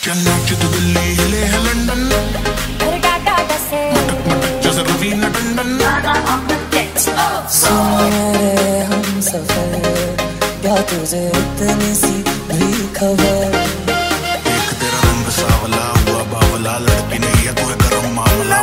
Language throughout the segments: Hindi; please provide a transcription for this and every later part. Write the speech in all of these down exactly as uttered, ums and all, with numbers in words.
हम सफर क्या तुझे इतनी सी भी खबर? एक तेरा रंग सावला हुआ बावला, लड़की नहीं है कोई गरम मामला।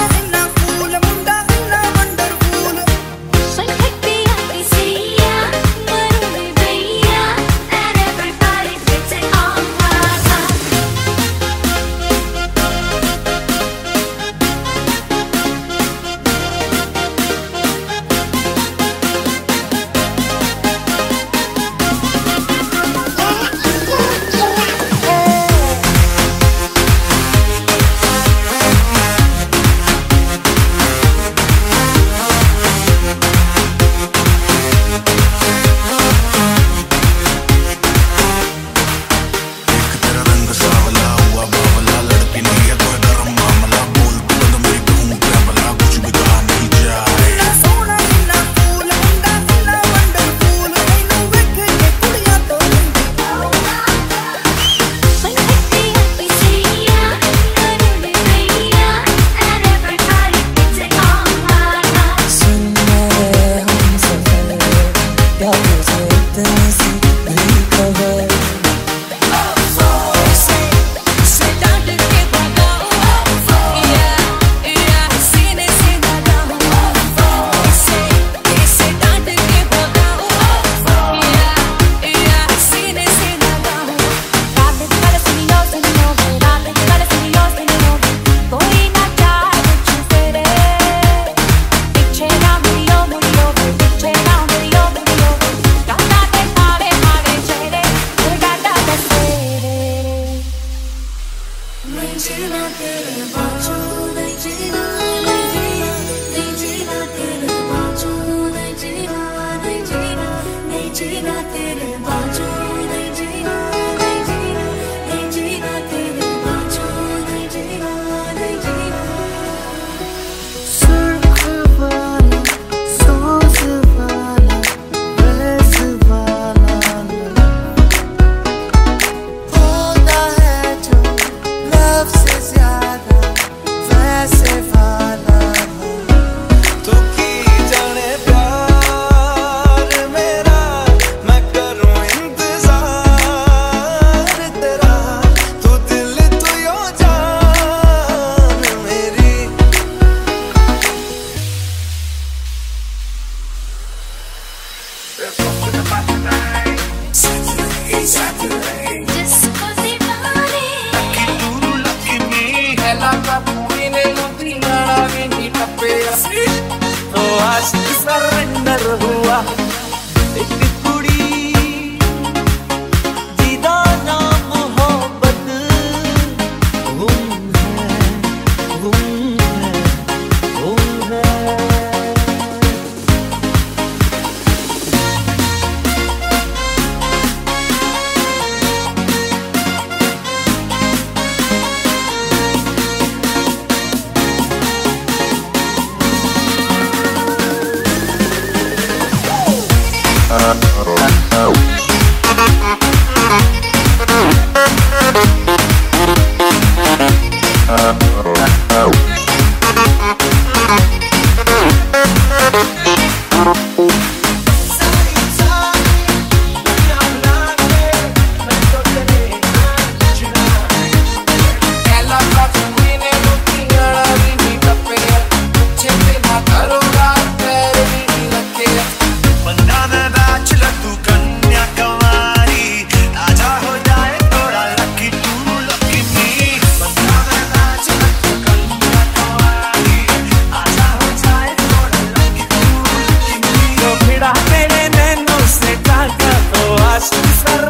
जीना तेरे बाजू नहीं जीना, नहीं जीना, नहीं जीना तेरे बाजू नहीं जीना, नहीं जीना, नहीं जीना तेरे बाजू नहीं जीना, नहीं जीना, नहीं जीना तेरे बाजू नहीं जीना, नहीं जीना। सुर्ख वाला, सोच वाला, बरस वाला होता है जो लव से ज्यादा वैसे वाला तू की जाने प्यार मेरा, मैं करूं इंतजार तेरा, तू दिल तू यो जान मेरी। तो आज सरेंडर हुआ एक कुड़ी दीदाना मोहब्बत गुम है, गुम है, गुम है। Sar